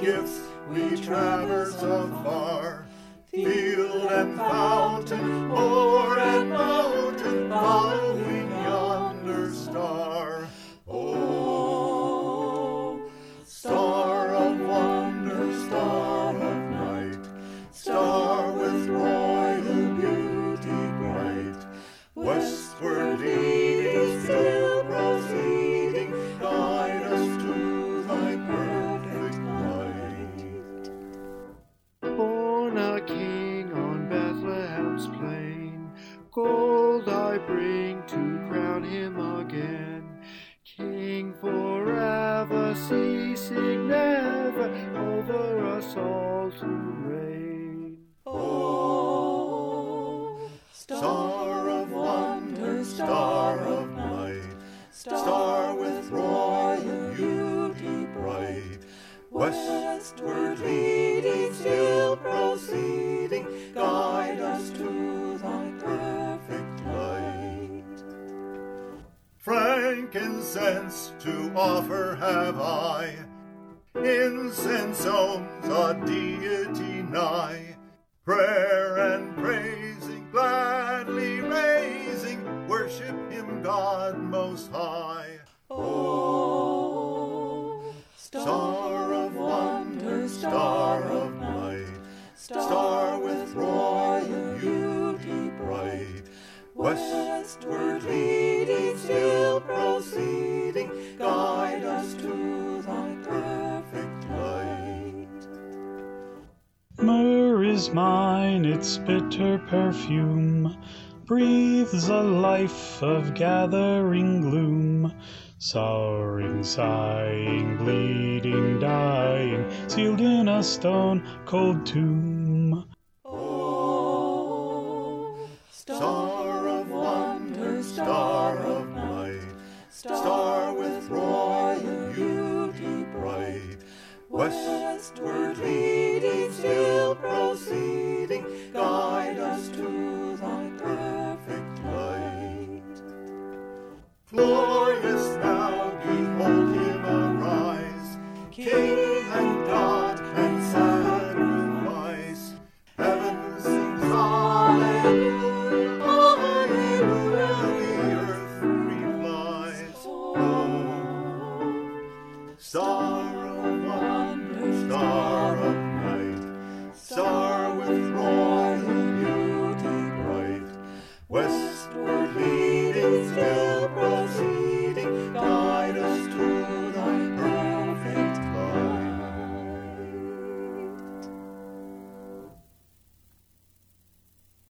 gifts we traverse afar. Field and fountain, moor and mountain, following yonder star. Oh, star of wonder, star of night, star with royal beauty bright, westward leading, still proceeding, guide us to thy perfect light. Born a king on Bethlehem's plain, gold I bring to crown him again. King forever, ceasing never, over us all to reign. Oh, star of wonder, star of night, star with royal beauty bright, westward leading, still proceeding, guide us to thy perfect light. Frankincense to offer have I, incense owns a deity nigh, prayer and praising, gladly raising, worship him God most high. Oh, star of wonder, star of night, star with royal beauty bright, westward leading, still proceeding, guide us to thy perfect light. Myrrh is mine, its bitter perfume breathes a life of gathering gloom. Souring, sighing, bleeding, dying, sealed in a stone-cold tomb. Oh, star of wonder, star of night, star with royal beauty bright, westward leading, still